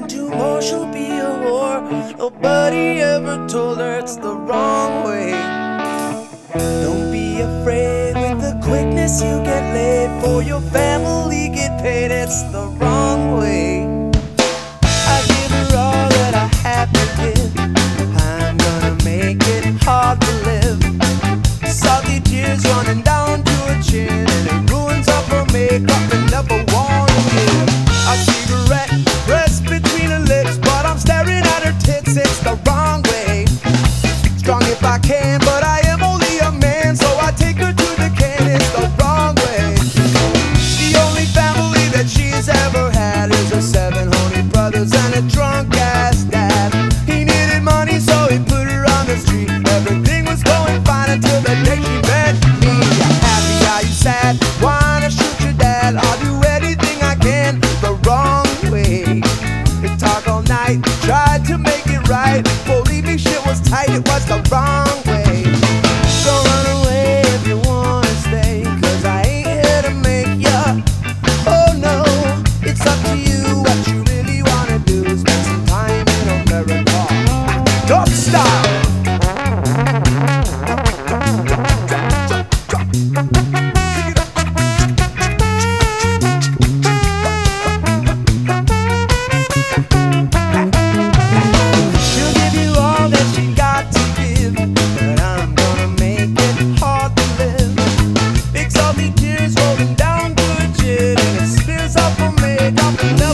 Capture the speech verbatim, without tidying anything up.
and tomorrow she'll be a whore. Nobody ever told her it's the wrong way. Don't be afraid with the quickness you get laid. For your family get paid, it's the wrong way. I give her all that I have to give. I'm gonna make it hard to live. Salty tears running down to her chin, and it ruins up her makeup and never wanna give. A cigarette pressed between her lips, but I'm staring at her tits, it's the wrong way. Strong if I can, but I am only a man, so I take her to the can, it's the wrong way. The only family that she's ever had is her seven horny brothers and a drunk ass dad. He needed money, so he put her on the street. Everything was going fine until the day she met me. Are happy, are you sad? Wanna shoot your dad? I'll do anything I can the wrong way. They talk all night, tried to make it right. Believe me, shit was tight, it was the wrong way. Don't run away if you wanna stay, cause I ain't here to make ya. Oh no, it's up to you. What you really wanna do is spend some time in America. Don't stop! She'll give you all that she got to give, but I'm gonna make it hard to live. Big salty tears rolling down to her chin, and it spills off her makeup and